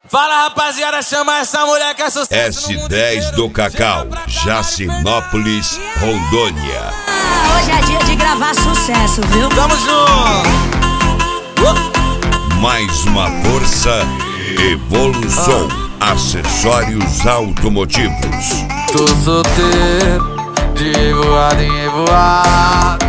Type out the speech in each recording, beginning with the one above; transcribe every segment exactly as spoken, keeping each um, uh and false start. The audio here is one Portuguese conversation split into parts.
Fala, rapaziada, chama essa mulher que é sucesso. S dez do Cacau, Jacinópolis, Rondônia. Hoje é dia de gravar sucesso, viu? Tamo junto. Uh. Mais uma força, Evolução, ah. Acessórios automotivos. Tô solteiro, de voado em voado.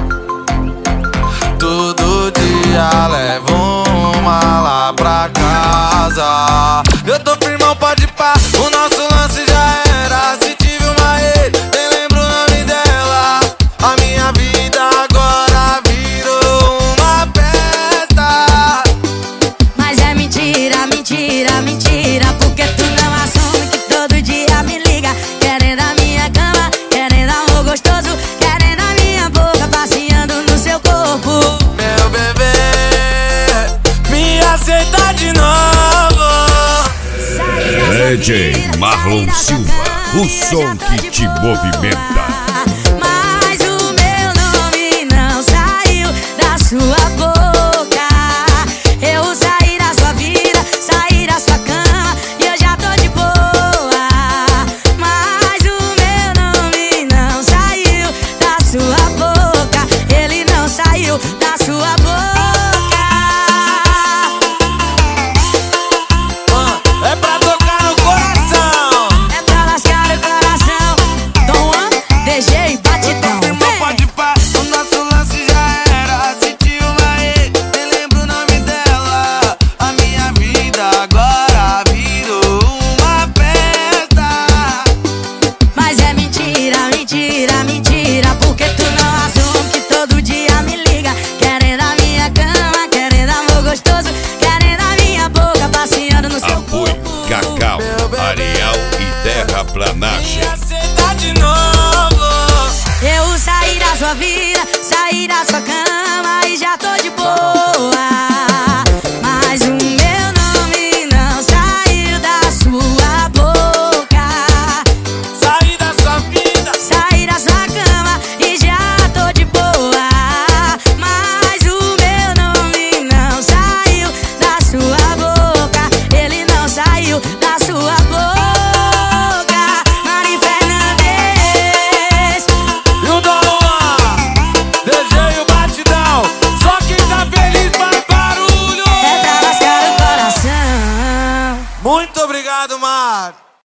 Todo dia levo uma lá pra casa. Eu tô firmão, pode pá, o nosso lance já era. Se tive uma ex, nem lembro o nome dela. A minha vida agora virou uma festa. Mas é mentira, mentira, mentira, porque tu não assume que todo dia me liga, querendo a minha cama, querendo amor gostoso, querendo a minha boca passeando no seu corpo. Meu bebê, me aceita de novo. D J Marlon Silva, o som que te movimenta. Mas o meu nome não saiu da sua boca. Eu saí da sua vida, saí da sua cama e eu já tô de boa. Mas o meu nome não saiu da sua boca. Ele não saiu da sua boca. É pra tocar no coração, é pra lascar o coração. Dom Juan, D J Batidão. pode pá, o nosso lance já era. Senti uma ex, nem lembro o nome dela. A minha vida agora virou uma festa. Mas é mentira, mentira, mentira, porque tu não assume que todo dia me liga, querendo a minha cama, querendo amor gostoso, querendo a minha boca passeando no seu Apoio corpo. Cacau, Areal e Terraplanagem.